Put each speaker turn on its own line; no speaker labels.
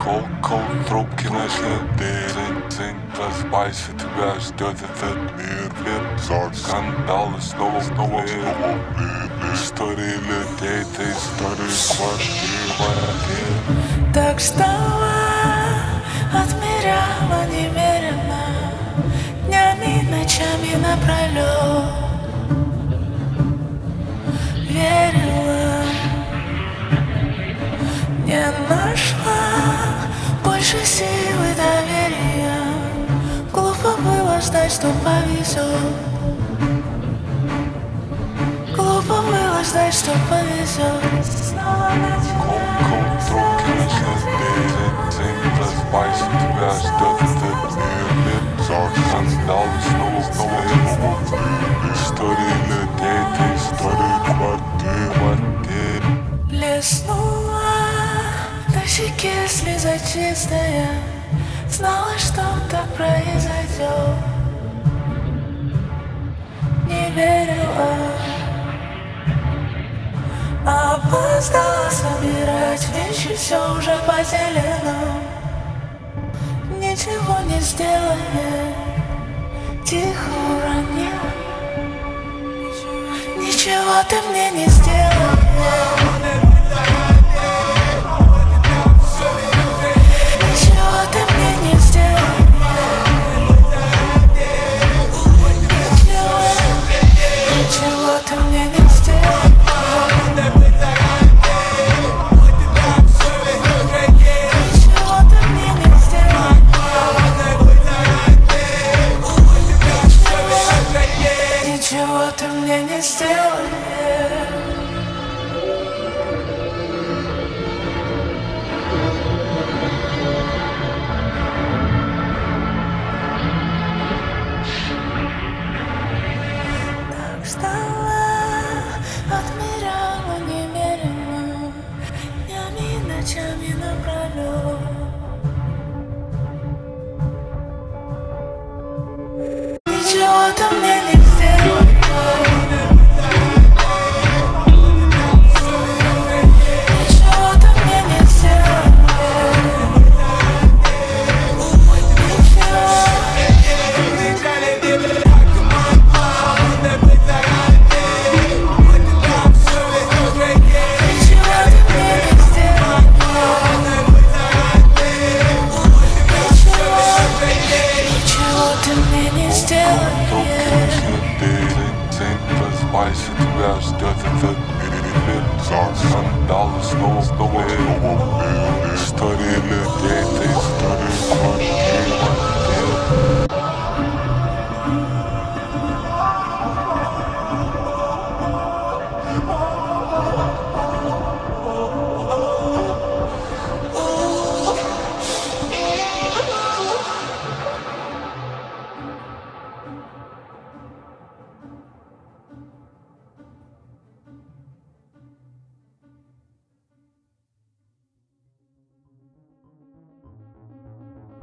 Кол, трубки начнет день, просыпайся, тебя ждет этот мир. Скандалы снова в истории людей, это истории квартир.
Так стала, отмеряла немерено, днями, ночами напролёт. Верила, не нашла больше силы доверия. Глупо было ждать, что повезет. Глупо было ждать, что повезет. Снова
Кол, трубки начнет день, просыпайся, тебя ждет этот мир. Скандалы снова в истории людей, это истории квартир.
блеснула на щеке слеза чистая. Знала, что так произойдет. Не верила, опоздала собирать вещи, все уже поделено. Ничего не сделали, тихо уронила. Ничего ты мне не сделала. Ничего ты мне не сделала. Ничего ты мне не сделала. Ничего ты мне не сделала. Так стала, отмеряла немерено, днями, ночами напролёт. Ничего ты мне не сделала. Ничего ты мне не сделала.
Просыпайся, тебя ждет этот мир. Скандалы снова